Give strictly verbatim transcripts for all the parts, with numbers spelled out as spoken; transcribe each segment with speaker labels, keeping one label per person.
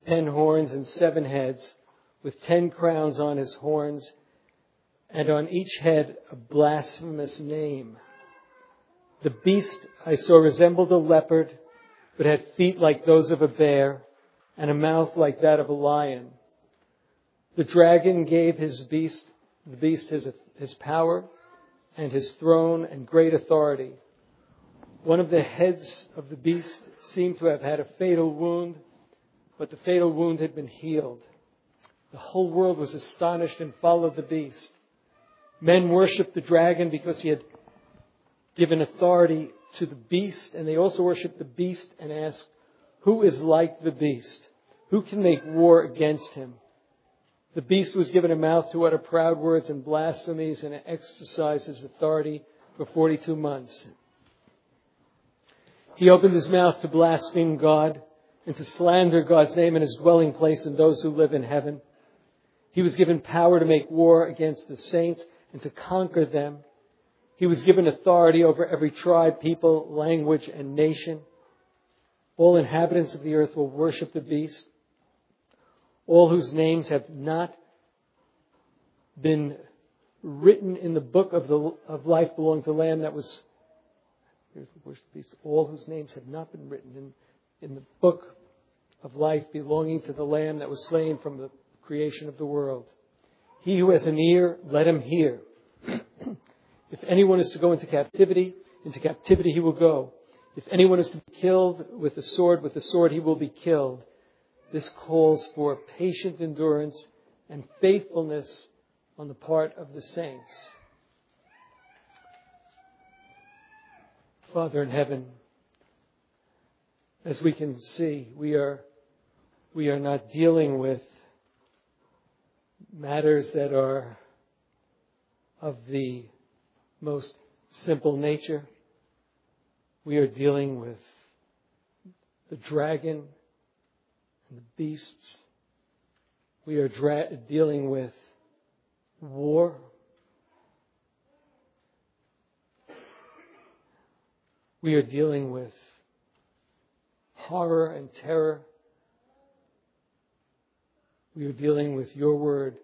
Speaker 1: ten horns and seven heads, with ten crowns on his horns, and on each head a blasphemous name. The beast I saw resembled a leopard, but had feet like those of a bear, and a mouth like that of a lion. The dragon gave his beast, the beast his, his power, and his throne and great authority. One of the heads of the beast seemed to have had a fatal wound, but the fatal wound had been healed. The whole world was astonished and followed the beast. Men worshipped the dragon because he had given authority to the beast, and they also worshipped the beast and asked, "Who is like the beast? Who can make war against him?" The beast was given a mouth to utter proud words and blasphemies, and exercised his authority for forty-two months. He opened his mouth to blaspheme God and to slander God's name and his dwelling place and those who live in heaven. He was given power to make war against the saints and to conquer them. He was given authority over every tribe, people, language, and nation. All inhabitants of the earth will worship the beast. All whose names have not been written in the book of the of life belong to the Lamb that was. Here's the worship beast. All whose names have not been written in, in the book of life belonging to the Lamb that was slain from the creation of the world. He who has an ear, let him hear. If anyone is to go into captivity, into captivity he will go. If anyone is to be killed with the sword, with the sword he will be killed. This calls for patient endurance and faithfulness on the part of the saints. Father in heaven, as we can see, we are we are not dealing with matters that are of the most simple nature. We are dealing with the dragon and the beasts. We are dra- dealing with war. We are dealing with horror and terror. We are dealing with your word.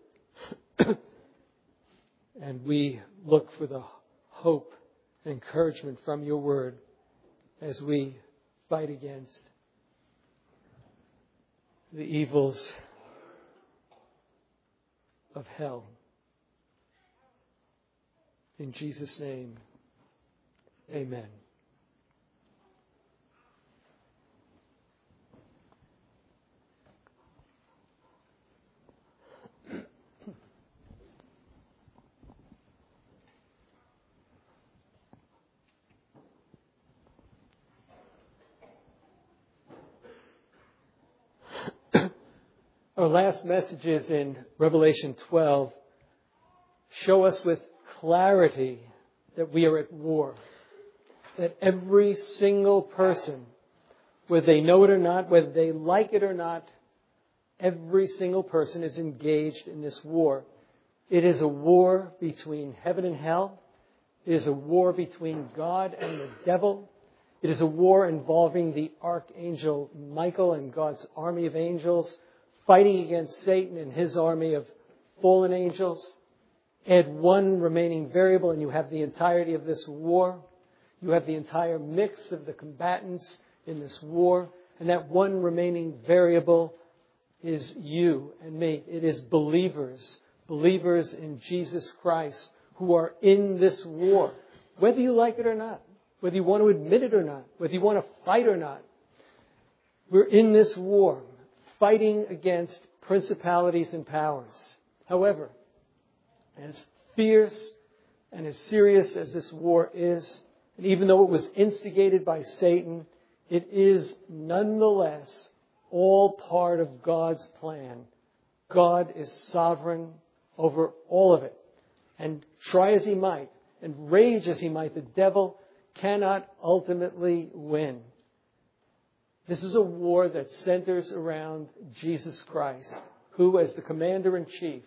Speaker 1: And we look for the hope and encouragement from your word as we fight against the evils of hell. In Jesus' name, amen. Our last messages in Revelation twelve show us with clarity that we are at war. That every single person, whether they know it or not, whether they like it or not, every single person is engaged in this war. It is a war between heaven and hell. It is a war between God and the devil. It is a war involving the archangel Michael and God's army of angels fighting against Satan and his army of fallen angels. Add one remaining variable and you have the entirety of this war. You have the entire mix of the combatants in this war. And that one remaining variable is you and me. It is believers, believers in Jesus Christ who are in this war. Whether you like it or not, whether you want to admit it or not, whether you want to fight or not. We're in this war, fighting against principalities and powers. However, as fierce and as serious as this war is, and even though it was instigated by Satan, it is nonetheless all part of God's plan. God is sovereign over all of it. And try as he might, and rage as he might, the devil cannot ultimately win. This is a war that centers around Jesus Christ, who, as the commander-in-chief,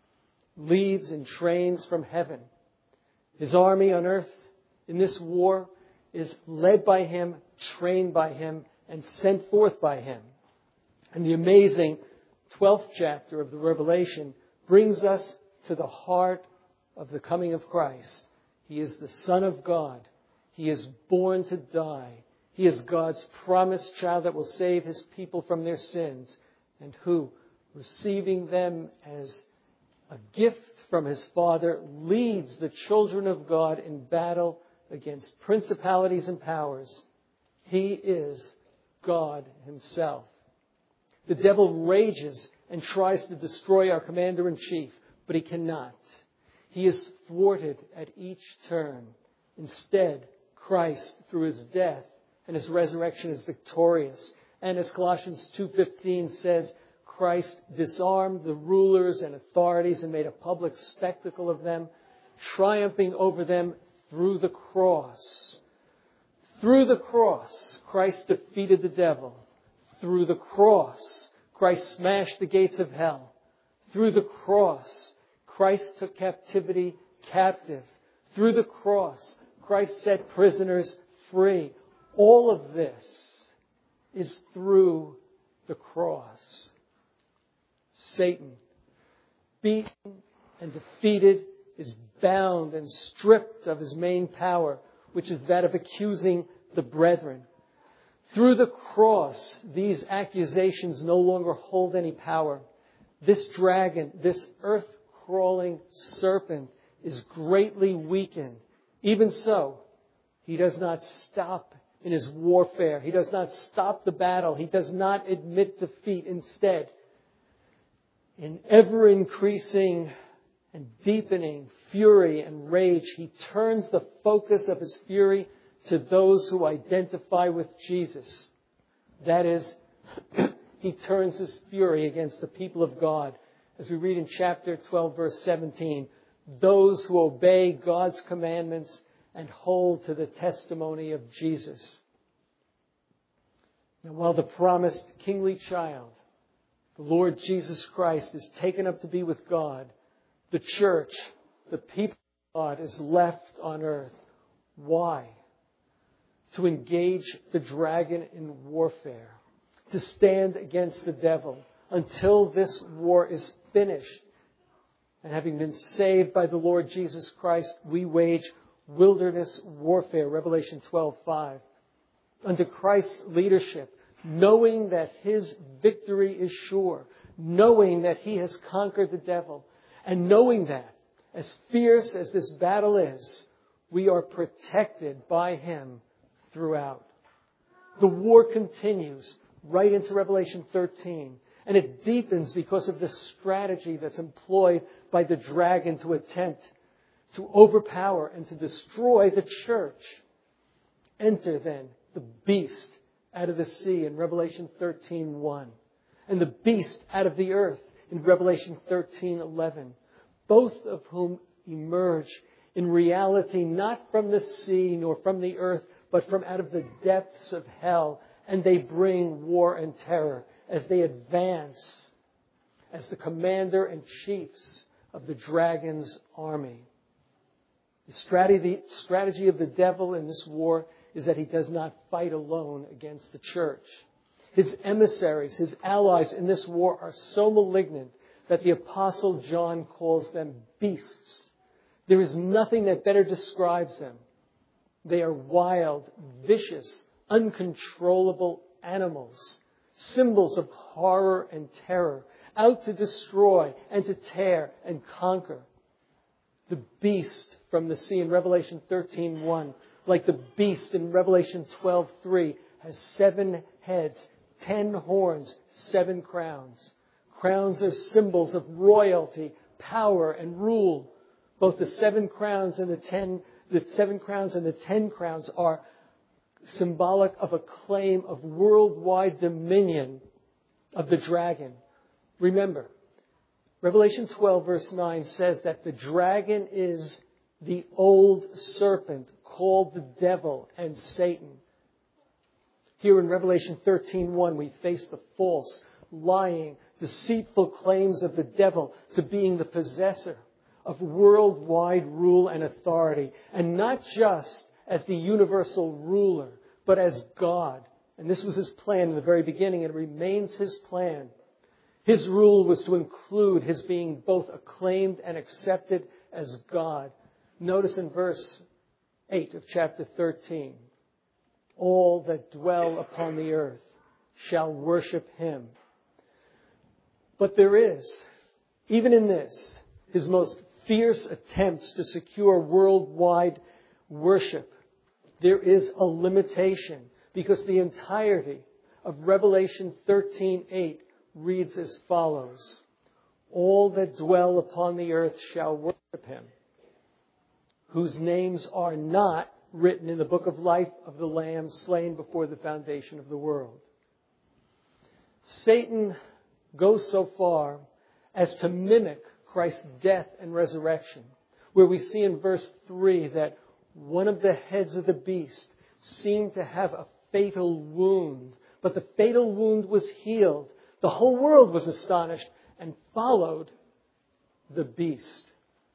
Speaker 1: leads and trains from heaven. His army on earth in this war is led by him, trained by him, and sent forth by him. And the amazing twelfth chapter of the Revelation brings us to the heart of the coming of Christ. He is the Son of God. He is born to die. He is God's promised child that will save His people from their sins, and who, receiving them as a gift from His Father, leads the children of God in battle against principalities and powers. He is God Himself. The devil rages and tries to destroy our commander-in-chief, but he cannot. He is thwarted at each turn. Instead, Christ, through His death and His resurrection, is victorious. And as Colossians two fifteen says, Christ disarmed the rulers and authorities and made a public spectacle of them, triumphing over them through the cross. Through the cross, Christ defeated the devil. Through the cross, Christ smashed the gates of hell. Through the cross, Christ took captivity captive. Through the cross, Christ set prisoners free. All of this is through the cross. Satan, beaten and defeated, is bound and stripped of his main power, which is that of accusing the brethren. Through the cross, these accusations no longer hold any power. This dragon, this earth-crawling serpent, is greatly weakened. Even so, he does not stop in his warfare. He does not stop the battle. He does not admit defeat. Instead, in ever-increasing and deepening fury and rage, he turns the focus of his fury to those who identify with Jesus. That is, he turns his fury against the people of God. As we read in chapter twelve, verse seventeen, those who obey God's commandments and hold to the testimony of Jesus. Now, while the promised kingly child, the Lord Jesus Christ, is taken up to be with God, the church, the people of God, is left on earth. Why? To engage the dragon in warfare, to stand against the devil until this war is finished. And having been saved by the Lord Jesus Christ, we wage wilderness warfare, Revelation twelve five. Under Christ's leadership, knowing that His victory is sure, knowing that He has conquered the devil, and knowing that, as fierce as this battle is, we are protected by Him throughout. The war continues right into Revelation thirteen, and it deepens because of the strategy that's employed by the dragon to attempt to overpower and to destroy the church. Enter then the beast out of the sea in Revelation thirteen one, and the beast out of the earth in Revelation thirteen eleven, both of whom emerge in reality not from the sea nor from the earth, but from out of the depths of hell, and they bring war and terror as they advance as the commander and chiefs of the dragon's army. The strategy, the strategy of the devil in this war is that he does not fight alone against the church. His emissaries, his allies in this war are so malignant that the Apostle John calls them beasts. There is nothing that better describes them. They are wild, vicious, uncontrollable animals, symbols of horror and terror, out to destroy and to tear and conquer. The beast from the sea in Revelation thirteen one, like the beast in Revelation twelve three, has seven heads, ten horns, seven crowns. Crowns are symbols of royalty, power, and rule. Both the seven crowns and the ten, the seven crowns and the ten crowns are symbolic of a claim of worldwide dominion of the dragon. Remember, Revelation twelve verse nine says that the dragon is the old serpent called the devil and Satan. Here in Revelation thirteen one, we face the false, lying, deceitful claims of the devil to being the possessor of worldwide rule and authority, and not just as the universal ruler, but as God, And this was his plan in the very beginning, and it remains his plan. His rule was to include his being both acclaimed and accepted as God. Notice in verse eight of chapter thirteen, all that dwell upon the earth shall worship him. But there is, even in this, his most fierce attempts to secure worldwide worship, there is a limitation, because the entirety of Revelation thirteen eight reads as follows: all that dwell upon the earth shall worship him, whose names are not written in the book of life of the Lamb slain before the foundation of the world. Satan goes so far as to mimic Christ's death and resurrection, where we see in verse three that one of the heads of the beast seemed to have a fatal wound, but the fatal wound was healed. The whole world was astonished and followed the beast.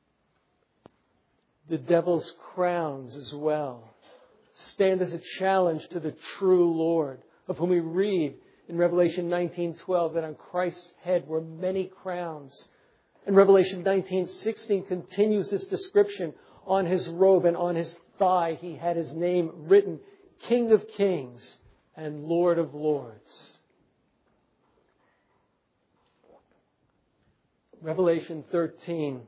Speaker 1: The devil's crowns as well stand as a challenge to the true Lord, of whom we read in Revelation nineteen twelve that on Christ's head were many crowns. And Revelation nineteen sixteen continues this description. On his robe and on his thigh he had his name written, King of Kings and Lord of Lords. Revelation thirteen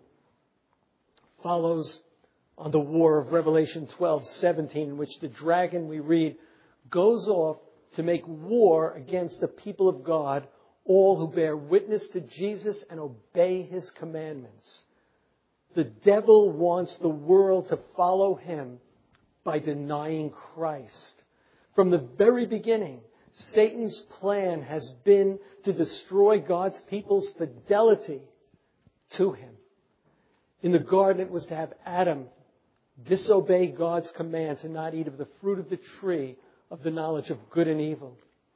Speaker 1: follows on the war of Revelation twelve seventeen, in which the dragon, we read, goes off to make war against the people of God, all who bear witness to Jesus and obey his commandments. The devil wants the world to follow him by denying Christ. From the very beginning, Satan's plan has been to destroy God's people's fidelity to him. In the garden, it was to have Adam disobey God's command to not eat of the fruit of the tree of the knowledge of good and evil.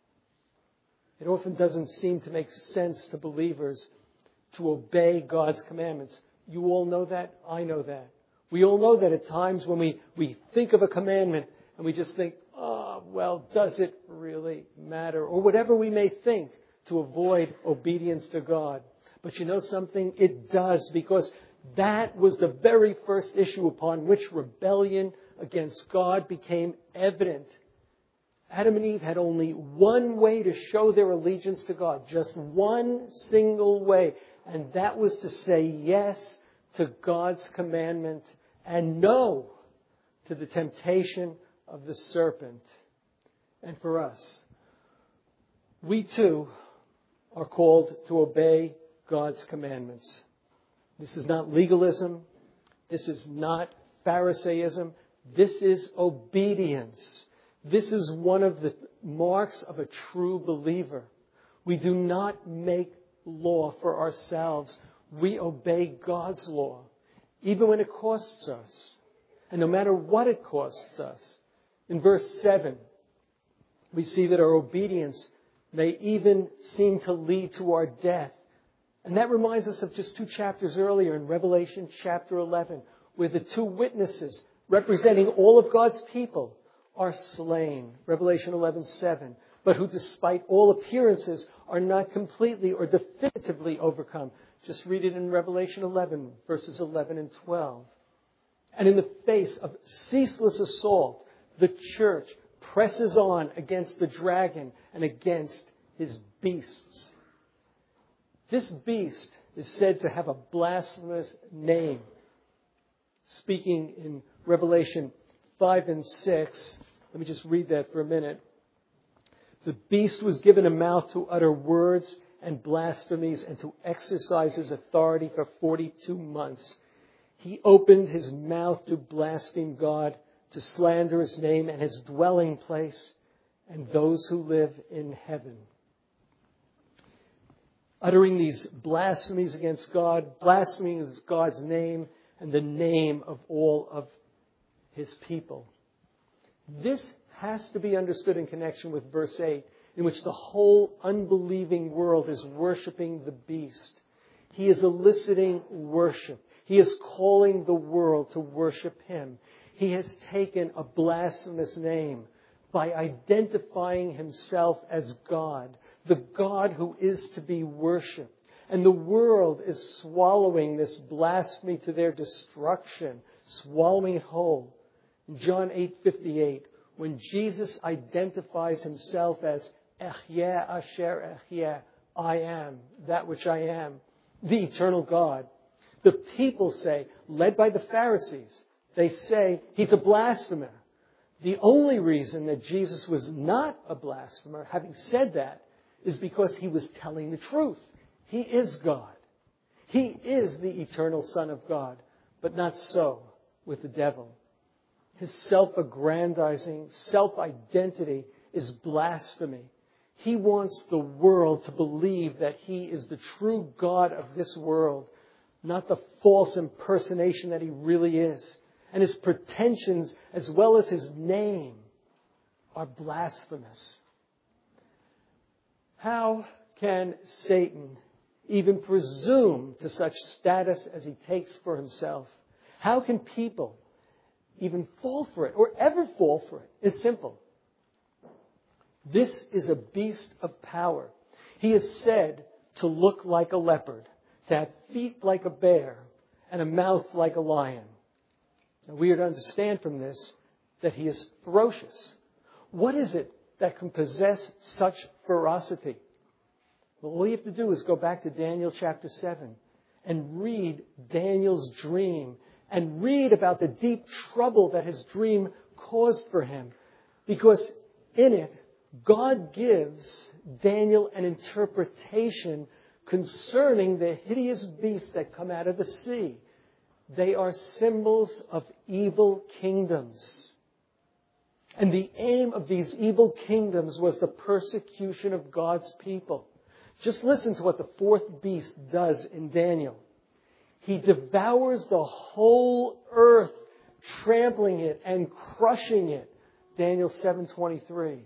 Speaker 1: It often doesn't seem to make sense to believers to obey God's commandments. You all know that. I know that. We all know that at times when we, we think of a commandment and we just think, oh, well, does it really matter? Or whatever we may think to avoid obedience to God. But you know something? It does, because that was the very first issue upon which rebellion against God became evident. Adam and Eve had only one way to show their allegiance to God, just one single way, and that was to say yes to God's commandment and no to the temptation of the serpent. And for us, we too are called to obey God's commandments. This is not legalism. This is not Pharisaism. This is obedience. This is one of the marks of a true believer. We do not make law for ourselves. We obey God's law, even when it costs us. And no matter what it costs us. In verse seven, we see that our obedience may even seem to lead to our death. And that reminds us of just two chapters earlier in Revelation chapter eleven, where the two witnesses representing all of God's people are slain. Revelation eleven seven. But who, despite all appearances, are not completely or definitively overcome. Just read it in Revelation eleven, verses eleven and twelve. And in the face of ceaseless assault, the church presses on against the dragon and against his beasts. This beast is said to have a blasphemous name. Speaking in Revelation five and six, let me just read that for a minute. The beast was given a mouth to utter words and blasphemies and to exercise his authority for forty-two months. He opened his mouth to blaspheme God, to slander his name and his dwelling place, and those who live in heaven. Uttering these blasphemies against God, blaspheming against God's name and the name of all of his people. This has to be understood in connection with verse eight, in which the whole unbelieving world is worshiping the beast. He is eliciting worship. He is calling the world to worship him. He has taken a blasphemous name, by identifying himself as God, the God who is to be worshipped. And the world is swallowing this blasphemy to their destruction, swallowing it whole. In John eight fifty-eight, when Jesus identifies himself as Ehyeh Asher Ehyeh, I am that which I am, the eternal God, the people say, led by the Pharisees, they say he's a blasphemer. The only reason that Jesus was not a blasphemer, having said that, is because he was telling the truth. He is God. He is the eternal Son of God, but not so with the devil. His self-aggrandizing, self-identity is blasphemy. He wants the world to believe that he is the true God of this world, not the false impersonation that he really is. And his pretensions, as well as his name, are blasphemous. How can Satan even presume to such status as he takes for himself? How can people even fall for it or ever fall for it? It's simple. This is a beast of power. He is said to look like a leopard, to have feet like a bear, and a mouth like a lion. Now, we are to understand from this that he is ferocious. What is it that can possess such ferocity? Well, all you have to do is go back to Daniel chapter seven and read Daniel's dream and read about the deep trouble that his dream caused for him. Because in it, God gives Daniel an interpretation concerning the hideous beasts that come out of the sea. They are symbols of evil kingdoms. And the aim of these evil kingdoms was the persecution of God's people. Just listen to what the fourth beast does in Daniel. He devours the whole earth, trampling it and crushing it. Daniel seven twenty-three.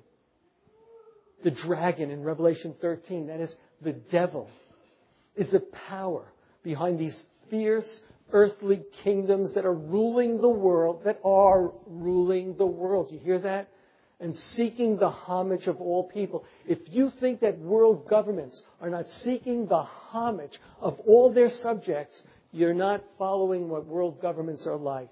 Speaker 1: The dragon in Revelation thirteen, that is the devil, is the power behind these fierce earthly kingdoms that are ruling the world, that are ruling the world. You hear that? And seeking the homage of all people. If you think that world governments are not seeking the homage of all their subjects, you're not following what world governments are like.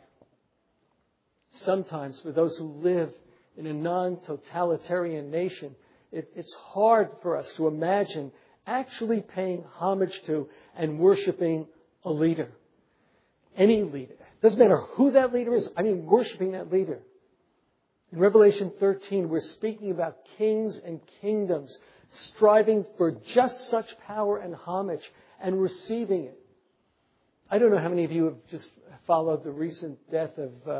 Speaker 1: Sometimes for those who live in a non-totalitarian nation, it, it's hard for us to imagine actually paying homage to and worshiping a leader. Any leader. Doesn't matter who that leader is. I mean, worshiping that leader. In Revelation thirteen, we're speaking about kings and kingdoms striving for just such power and homage and receiving it. I don't know how many of you have just followed the recent death of uh,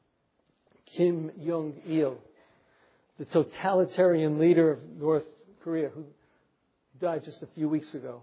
Speaker 1: Kim Jong-il, the totalitarian leader of North Korea, who died just a few weeks ago.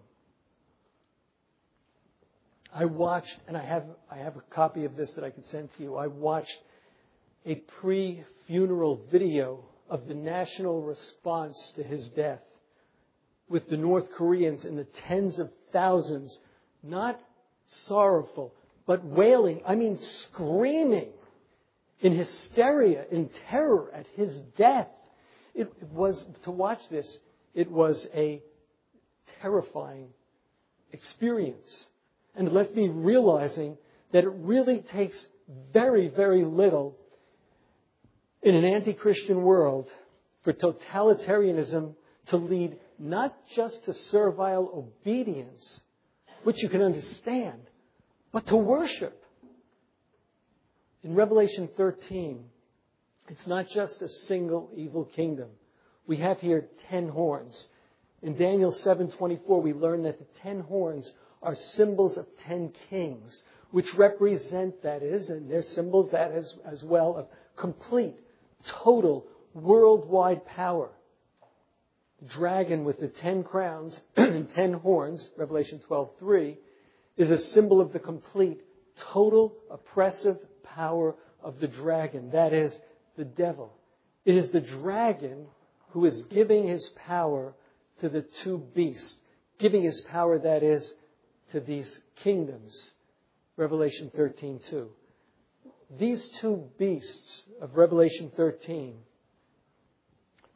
Speaker 1: I watched, and I have I have a copy of this that I could send to you. I watched a pre-funeral video of the national response to his death, with the North Koreans in the tens of thousands, not sorrowful, but wailing, I mean screaming in hysteria, in terror at his death. It was, to watch this, it was a terrifying experience. And it left me realizing that it really takes very, very little in an anti-Christian world for totalitarianism to lead not just to servile obedience, which you can understand, but to worship. In Revelation thirteen, it's not just a single evil kingdom. We have here ten horns. In Daniel seven twenty-four, we learn that the ten horns are symbols of ten kings, which represent, that is, and they're symbols that as, as well of complete, total, worldwide power. The dragon with the ten crowns and ten horns, Revelation twelve three, is a symbol of the complete, total, oppressive power of the dragon. That is, the devil. It is the dragon who is giving his power to the two beasts, giving his power, that is, to these kingdoms. Revelation thirteen two. These two beasts of Revelation thirteen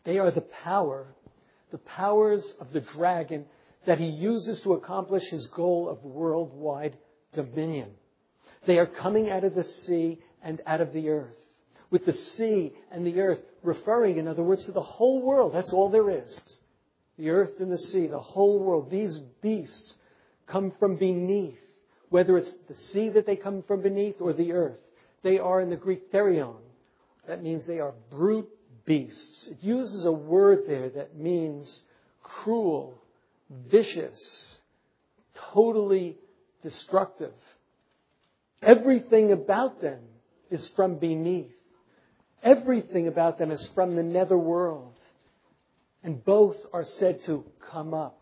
Speaker 1: They are the power, the powers of the dragon that he uses to accomplish his goal of worldwide dominion. They are coming out of the sea and out of the earth. With the sea and the earth referring, in other words, to the whole world. That's all there is. The earth and the sea, the whole world. These beasts come from beneath. Whether it's the sea that they come from beneath or the earth. They are, in the Greek, therion. That means they are brute beasts. It uses a word there that means cruel, vicious, totally destructive. Everything about them is from beneath. Everything about them is from the netherworld. And both are said to come up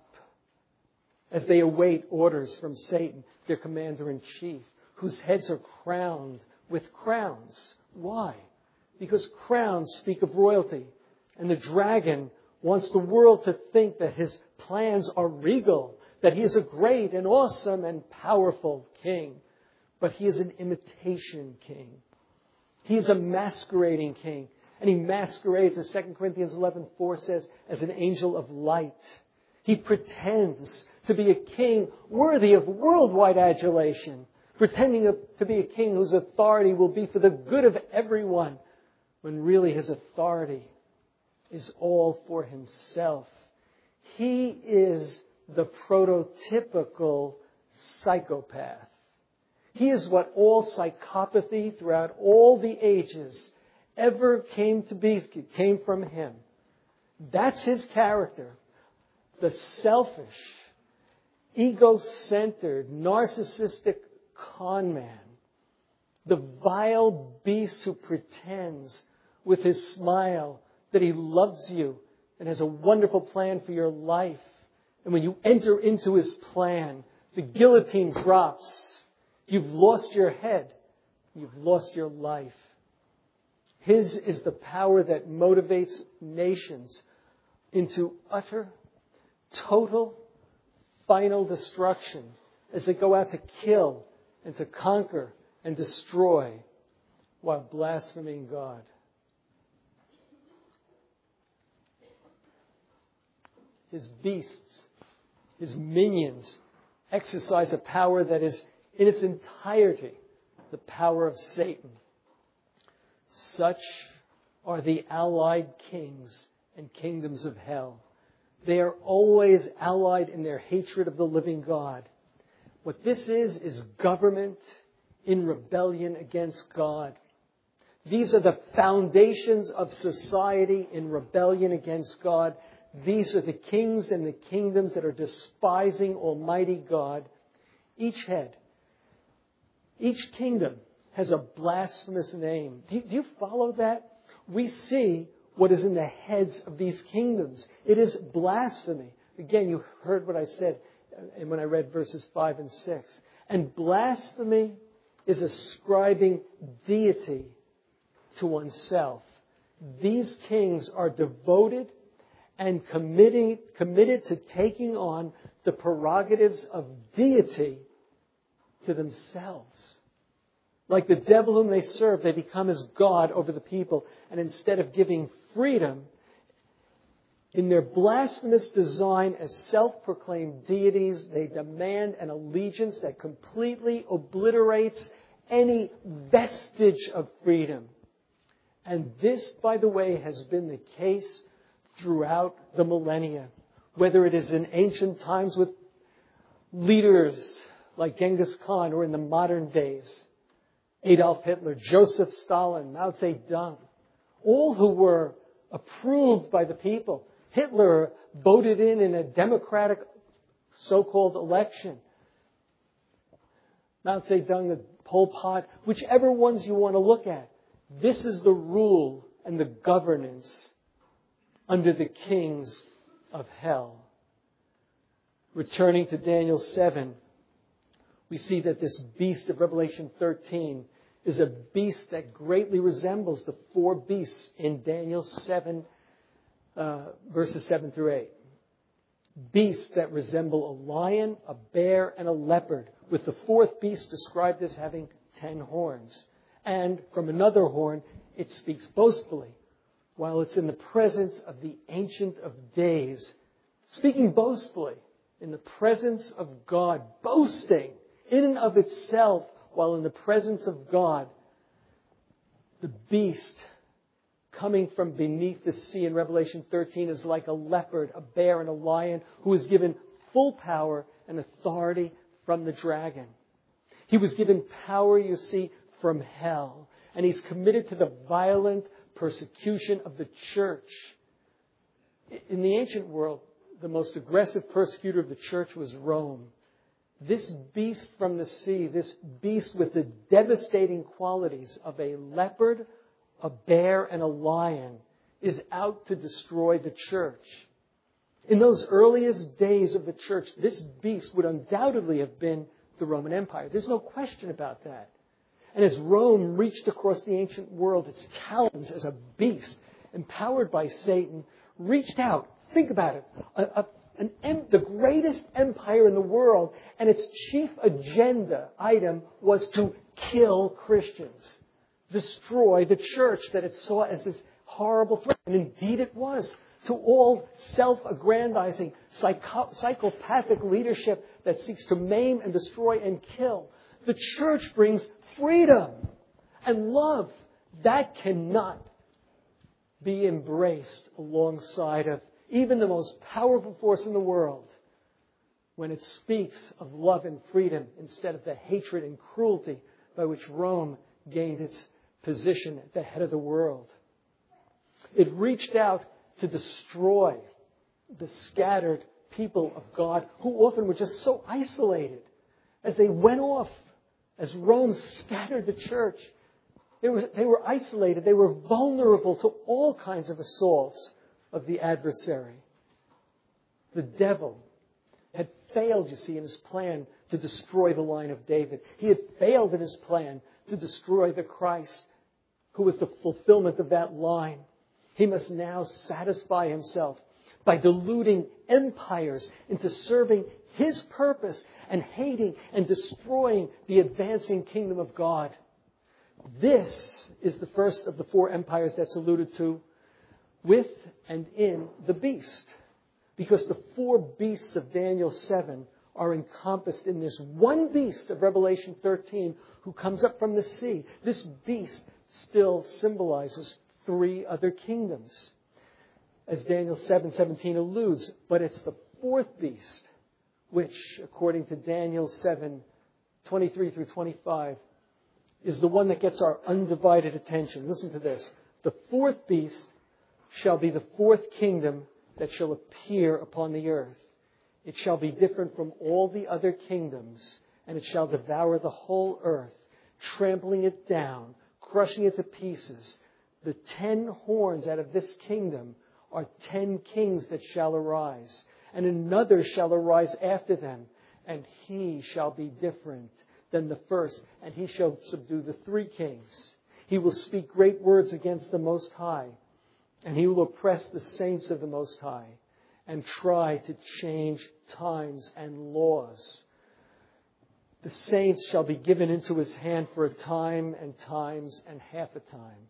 Speaker 1: as they await orders from Satan, their commander-in-chief, whose heads are crowned with crowns. Why? Because crowns speak of royalty. And the dragon wants the world to think that his plans are regal, that he is a great and awesome and powerful king. But he is an imitation king. He is a masquerading king. And he masquerades, as Second Corinthians eleven four says, as an angel of light. He pretends to be a king worthy of worldwide adulation, pretending to be a king whose authority will be for the good of everyone, when really his authority is all for himself. He is the prototypical psychopath. He is what all psychopathy throughout all the ages ever came to be, came from him. That's his character. The selfish, ego-centered, narcissistic con man. The vile beast who pretends with his smile that he loves you and has a wonderful plan for your life. And when you enter into his plan, the guillotine drops. You've lost your head. You've lost your life. His is the power that motivates nations into utter, total, final destruction as they go out to kill and to conquer and destroy while blaspheming God. His beasts, his minions, exercise a power that is in its entirety the power of Satan. Such are the allied kings and kingdoms of hell. They are always allied in their hatred of the living God. What this is, is government in rebellion against God. These are the foundations of society in rebellion against God. These are the kings and the kingdoms that are despising Almighty God. Each head, each kingdom has a blasphemous name. Do you, do you follow that? We see what is in the heads of these kingdoms. It is blasphemy. Again, you heard what I said when I read verses five and six. And blasphemy is ascribing deity to oneself. These kings are devoted and committing, committed to taking on the prerogatives of deity to themselves. Like the devil whom they serve, they become as God over the people. And instead of giving freedom, in their blasphemous design as self-proclaimed deities, they demand an allegiance that completely obliterates any vestige of freedom. And this, by the way, has been the case throughout the millennia. Whether it is in ancient times with leaders like Genghis Khan or in the modern days, Adolf Hitler, Joseph Stalin, Mao Zedong, all who were approved by the people. Hitler voted in in a democratic so-called election. Mao Zedong, the Pol Pot, whichever ones you want to look at. This is the rule and the governance under the kings of hell. Returning to Daniel seven, we see that this beast of Revelation thirteen is a beast that greatly resembles the four beasts in Daniel seven, uh, verses seven through eight. Beasts that resemble a lion, a bear, and a leopard, with the fourth beast described as having ten horns. And from another horn, it speaks boastfully. while it's in the presence of the Ancient of Days, speaking boastfully in the presence of God, boasting in and of itself while in the presence of God, the beast coming from beneath the sea in Revelation thirteen is like a leopard, a bear, and a lion who is given full power and authority from the dragon. He was given power, you see, from hell. And he's committed to the violent persecution of the church. In the ancient world, the most aggressive persecutor of the church was Rome. This beast from the sea, this beast with the devastating qualities of a leopard, a bear, and a lion, is out to destroy the church. In those earliest days of the church, this beast would undoubtedly have been the Roman Empire. There's no question about that. And as Rome reached across the ancient world, its talons as a beast, empowered by Satan, reached out. Think about it. A, a, an em, the greatest empire in the world, and its chief agenda item was to kill Christians. Destroy the church that it saw as this horrible threat. And indeed it was. To all self-aggrandizing, psycho- psychopathic leadership that seeks to maim and destroy and kill. The church brings freedom and love. That cannot be embraced alongside of even the most powerful force in the world when it speaks of love and freedom instead of the hatred and cruelty by which Rome gained its position at the head of the world. It reached out to destroy the scattered people of God who often were just so isolated as they went off, as Rome scattered the church. They were, they were isolated. They were vulnerable to all kinds of assaults of the adversary. The devil had failed, you see, in his plan to destroy the line of David. He had failed in his plan to destroy the Christ who was the fulfillment of that line. He must now satisfy himself by deluding empires into serving his purpose and hating and destroying the advancing kingdom of God. This is the first of the four empires that's alluded to with and in the beast. Because the four beasts of Daniel seven are encompassed in this one beast of Revelation thirteen who comes up from the sea. This beast still symbolizes three other kingdoms, as Daniel seven seventeen alludes. But it's the fourth beast, which, according to Daniel seven twenty-three through twenty-five, is the one that gets our undivided attention. Listen to this. The fourth beast shall be the fourth kingdom that shall appear upon the earth. It shall be different from all the other kingdoms, and it shall devour the whole earth, trampling it down, crushing it to pieces. The ten horns out of this kingdom are ten kings that shall arise, and another shall arise after them, and he shall be different than the first, and he shall subdue the three kings. He will speak great words against the Most High, and he will oppress the saints of the Most High, and try to change times and laws. The saints shall be given into his hand for a time and times and half a time.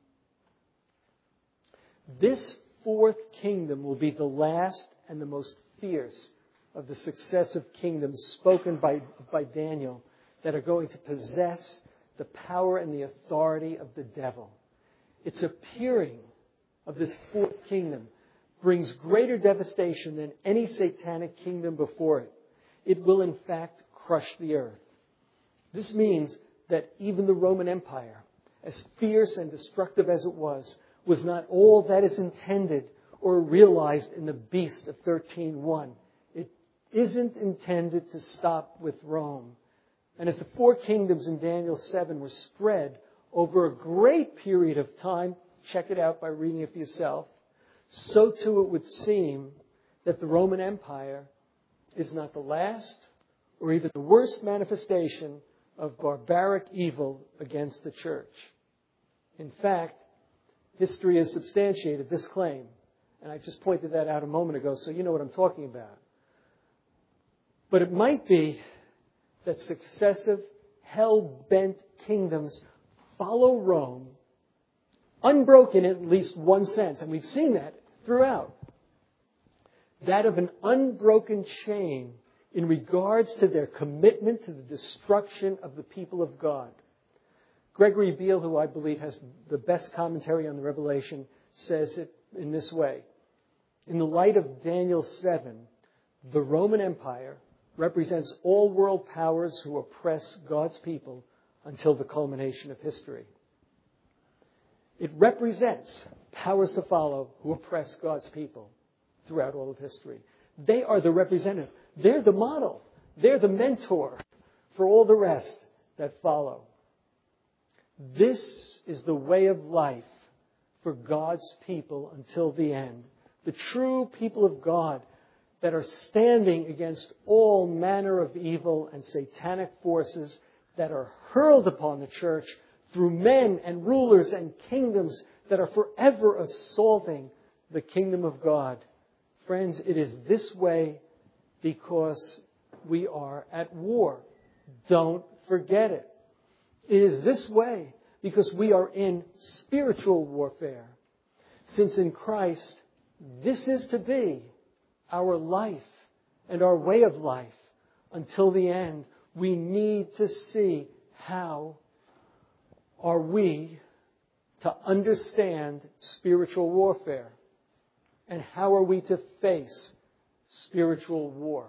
Speaker 1: This fourth kingdom will be the last and the most fierce of the successive kingdoms spoken by, by Daniel that are going to possess the power and the authority of the devil. Its appearing of this fourth kingdom brings greater devastation than any satanic kingdom before it. It will, in fact, crush the earth. This means that even the Roman Empire, as fierce and destructive as it was, was not all that is intended or realized in the beast of thirteen one. It isn't intended to stop with Rome. And as the four kingdoms in Daniel seven were spread over a great period of time, check it out by reading it for yourself, so too it would seem that the Roman Empire is not the last or even the worst manifestation of barbaric evil against the church. In fact, history has substantiated this claim. And I just pointed that out a moment ago, so you know what I'm talking about. But it might be that successive hell-bent kingdoms follow Rome unbroken in at least one sense, and we've seen that throughout. That of an unbroken chain in regards to their commitment to the destruction of the people of God. Gregory Beale, who I believe has the best commentary on the Revelation, says it in this way. In the light of Daniel seven, the Roman Empire represents all world powers who oppress God's people until the culmination of history. It represents powers to follow who oppress God's people throughout all of history. They are the representative. They're the model. They're the mentor for all the rest that follow. This is the way of life for God's people until the end. The true people of God that are standing against all manner of evil and satanic forces that are hurled upon the church through men and rulers and kingdoms that are forever assaulting the kingdom of God. Friends, it is this way because we are at war. Don't forget it. It is this way because we are in spiritual warfare. Since in Christ, this is to be our life and our way of life until the end, we need to see how are we to understand spiritual warfare and how are we to face spiritual war.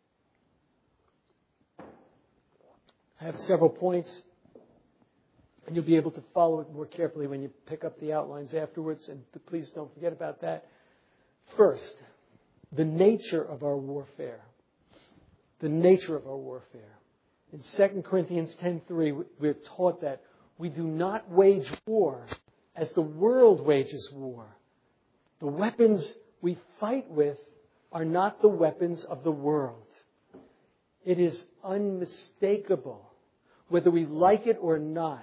Speaker 1: I have several points, and you'll be able to follow it more carefully when you pick up the outlines afterwards, and please don't forget about that. First, the nature of our warfare. The nature of our warfare. In Second Corinthians ten three, we're taught that we do not wage war as the world wages war. The weapons we fight with are not the weapons of the world. It is unmistakable, whether we like it or not.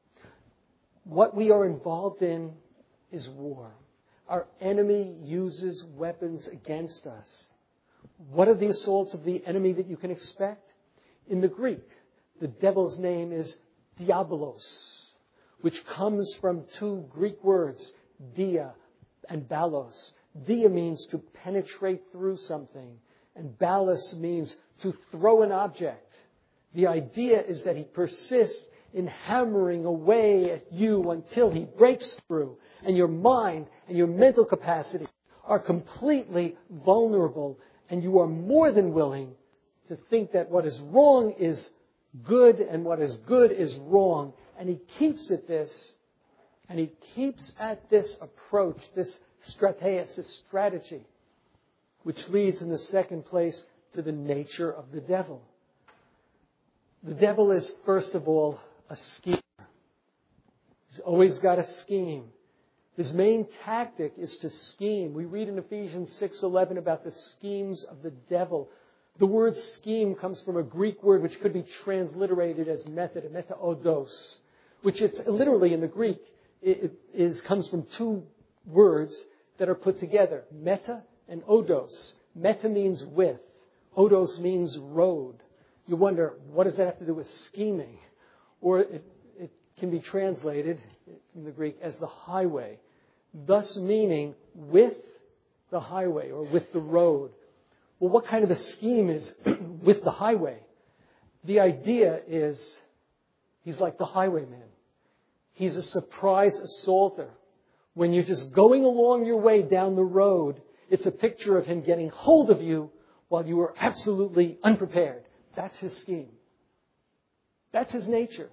Speaker 1: What we are involved in is war. Our enemy uses weapons against us. What are the assaults of the enemy that you can expect? In the Greek, the devil's name is Diabolos, which comes from two Greek words, dia and balos. Dia means to penetrate through something, and balos means to throw an object. The idea is that he persists in hammering away at you until he breaks through, and your mind and your mental capacity are completely vulnerable, and you are more than willing to think that what is wrong is good and what is good is wrong. And he keeps at this, and he keeps at this approach, this strategia, this strategy, which leads in the second place to the nature of the devil. The devil is, first of all, a schemer. He's always got a scheme. His main tactic is to scheme. We read in Ephesians six eleven about the schemes of the devil. The word scheme comes from a Greek word which could be transliterated as method, metaodos, which it's literally in the Greek it is comes from two words that are put together, meta and odos. Meta means with, odos means road. You wonder, what does that have to do with scheming? Or it, it can be translated in the Greek as the highway, thus meaning with the highway or with the road. Well, what kind of a scheme is with the highway? The idea is he's like the highwayman. He's a surprise assaulter. When you're just going along your way down the road, it's a picture of him getting hold of you while you are absolutely unprepared. That's his scheme. That's his nature.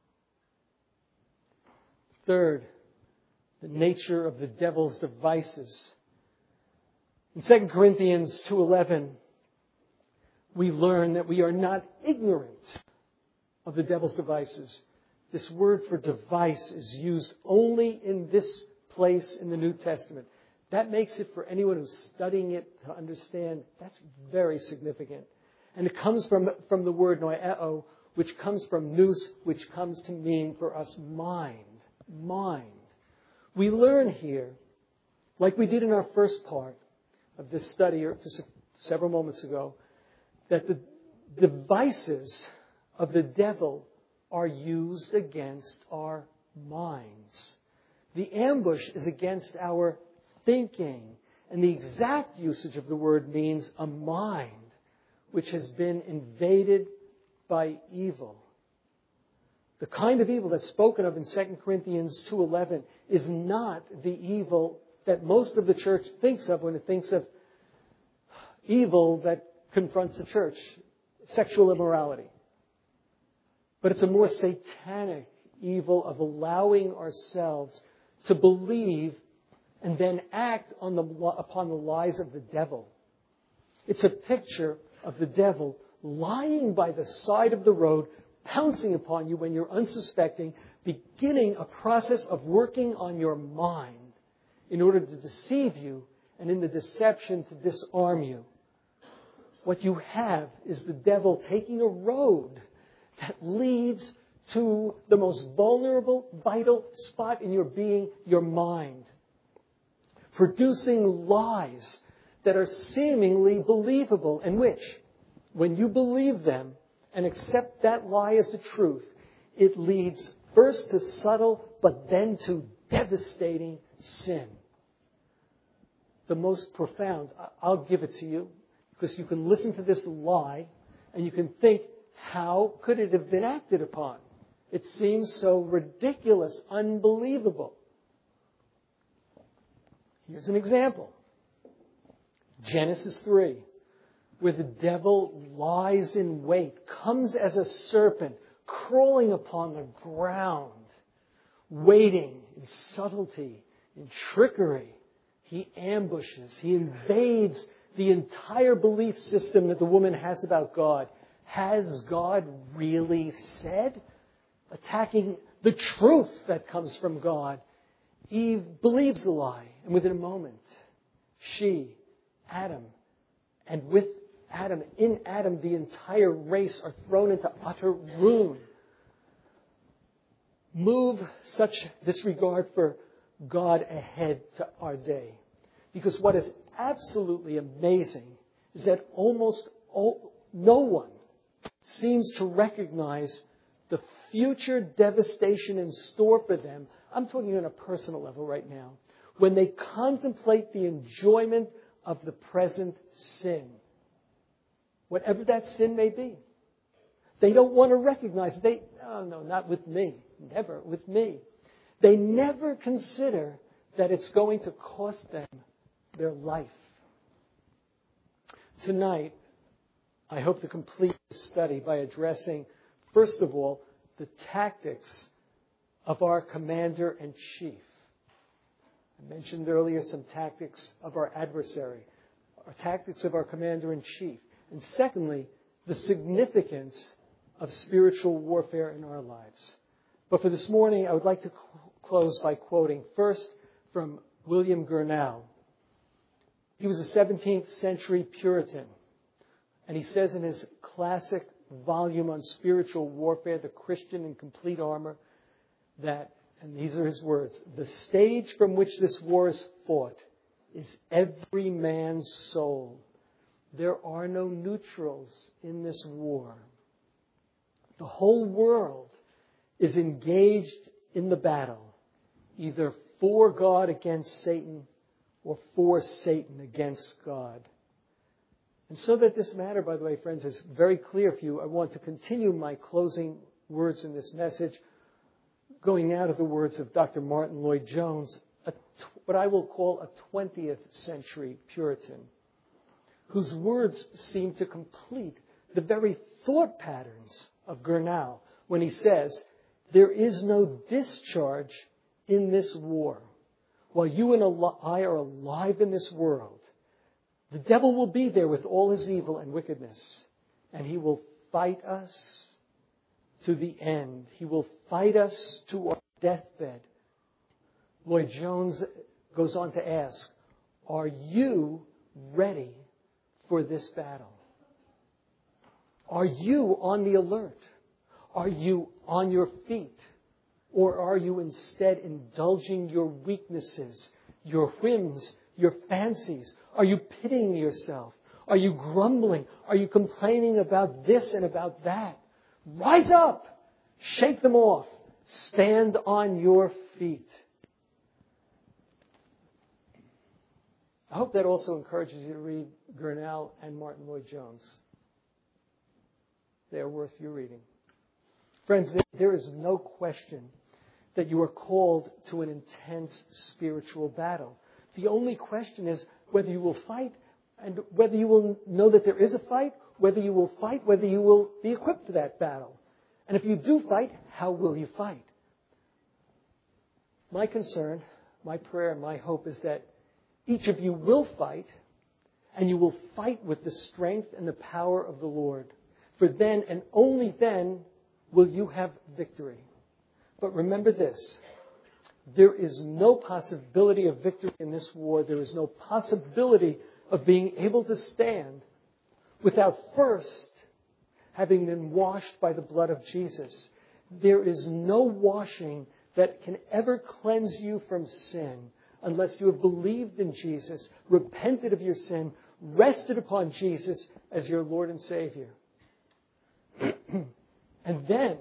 Speaker 1: Third, the nature of the devil's devices. In Second Corinthians two eleven, we learn that we are not ignorant of the devil's devices. This word for device is used only in this place in the New Testament. That makes it, for anyone who's studying it to understand, that's very significant. And it comes from, from the word noeo, which comes from nous, which comes to mean for us mind. Mind. We learn here, like we did in our first part of this study or just several moments ago, that the devices of the devil are used against our minds. The ambush is against our thinking. And the exact usage of the word means a mind which has been invaded by evil. The kind of evil that's spoken of in Second Corinthians two eleven is not the evil that most of the church thinks of when it thinks of evil that confronts the church, sexual immorality. But it's a more satanic evil of allowing ourselves to believe and then act on the, upon the lies of the devil. It's a picture of the devil lying by the side of the road, pouncing upon you when you're unsuspecting, beginning a process of working on your mind in order to deceive you and in the deception to disarm you. What you have is the devil taking a road that leads to the most vulnerable, vital spot in your being, your mind. Producing lies that are seemingly believable and which, when you believe them and accept that lie as the truth, it leads first to subtle but then to devastating sin. The most profound, I'll give it to you, because you can listen to this lie and you can think, how could it have been acted upon? It seems so ridiculous, unbelievable. Here's an example. Genesis three, where the devil lies in wait, comes as a serpent, crawling upon the ground, waiting in subtlety, in trickery. He ambushes, he invades the entire belief system that the woman has about God. Has God really said? Attacking the truth that comes from God. Eve believes the lie, and within a moment, she, Adam, and with Adam, in Adam, the entire race are thrown into utter ruin. Move such disregard for God ahead to our day. Because what is absolutely amazing is that almost all, no one seems to recognize the future devastation in store for them. I'm talking on a personal level right now. When they contemplate the enjoyment of the present sin, whatever that sin may be, they don't want to recognize it. They, oh no, not with me. Never with me. They never consider that it's going to cost them their life. Tonight, I hope to complete this study by addressing, first of all, the tactics of our commander-in-chief. I mentioned earlier some tactics of our adversary, our tactics of our commander-in-chief. And secondly, the significance of spiritual warfare in our lives. But for this morning, I would like to close by quoting first from William Gurnall. He was a seventeenth century Puritan. And he says in his classic volume on spiritual warfare, The Christian in Complete Armor, that, and these are his words, the stage from which this war is fought is every man's soul. There are no neutrals in this war. The whole world is engaged in the battle, either for God against Satan or for Satan against God. And so that this matter, by the way, friends, is very clear for you, I want to continue my closing words in this message, going out of the words of Doctor Martin Lloyd-Jones, a, what I will call a twentieth century Puritan, whose words seem to complete the very thought patterns of Gurnall when he says, there is no discharge in this war. While you and I are alive in this world, the devil will be there with all his evil and wickedness, and he will fight us to the end. He will fight us to our deathbed. Lloyd-Jones goes on to ask, are you ready for this battle? Are you on the alert? Are you on your feet? Or are you instead indulging your weaknesses, your whims, your fancies? Are you pitying yourself? Are you grumbling? Are you complaining about this and about that? Rise up! Shake them off. Stand on your feet. I hope that also encourages you to read Gurnall and Martin Lloyd-Jones. They are worth your reading. Friends, there is no question that you are called to an intense spiritual battle. The only question is whether you will fight and whether you will know that there is a fight, whether you will fight, whether you will be equipped for that battle. And if you do fight, how will you fight? My concern, my prayer, my hope is that each of you will fight, and you will fight with the strength and the power of the Lord. For then and only then will you have victory. But remember this, there is no possibility of victory in this war. There is no possibility of being able to stand without first having been washed by the blood of Jesus. There is no washing that can ever cleanse you from sin unless you have believed in Jesus, repented of your sin, rested upon Jesus as your Lord and Savior. And then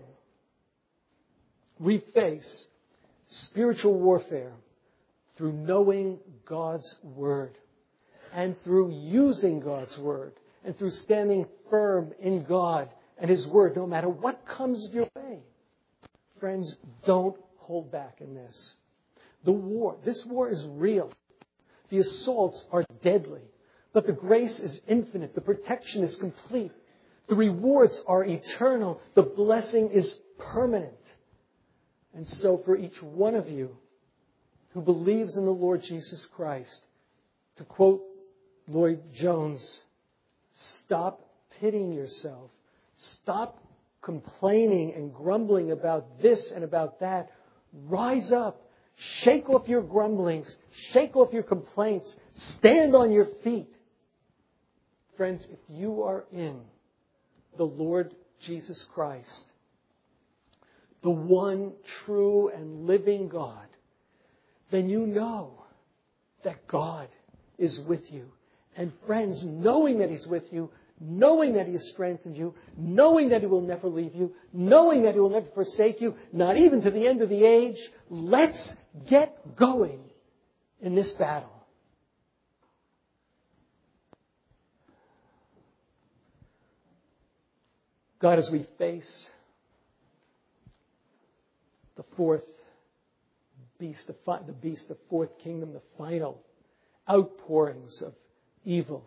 Speaker 1: we face spiritual warfare through knowing God's Word and through using God's Word and through standing firm in God and His Word no matter what comes your way. Friends, don't hold back in this. The war, this war is real. The assaults are deadly, but the grace is infinite. The protection is complete. The rewards are eternal. The blessing is permanent. And so for each one of you who believes in the Lord Jesus Christ, to quote Lloyd-Jones, stop pitying yourself. Stop complaining and grumbling about this and about that. Rise up. Shake off your grumblings. Shake off your complaints. Stand on your feet. Friends, if you are in the Lord Jesus Christ, the one true and living God, then you know that God is with you. And friends, knowing that He's with you, knowing that He has strengthened you, knowing that He will never leave you, knowing that He will never forsake you, not even to the end of the age, let's get going in this battle. God, as we face the fourth beast, the beast, the fourth kingdom, the final outpourings of evil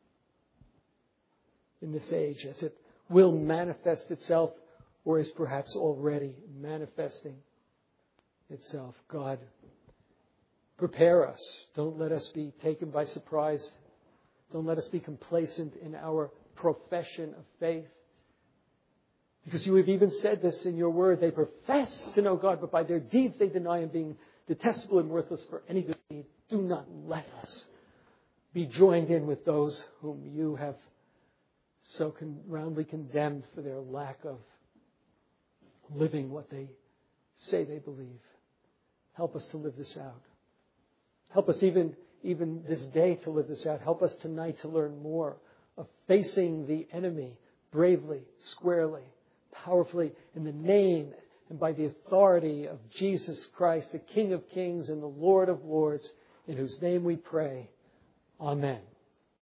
Speaker 1: in this age, as it will manifest itself or is perhaps already manifesting itself. God, prepare us. Don't let us be taken by surprise. Don't let us be complacent in our profession of faith. Because you have even said this in your word. They profess to know God, but by their deeds they deny Him, being detestable and worthless for any good deed. Do not let us be joined in with those whom you have so con- roundly condemned for their lack of living what they say they believe. Help us to live this out. Help us even, even this day to live this out. Help us tonight to learn more of facing the enemy bravely, squarely, powerfully, in the name and by the authority of Jesus Christ, the King of Kings and the Lord of Lords, in whose name we pray. Amen.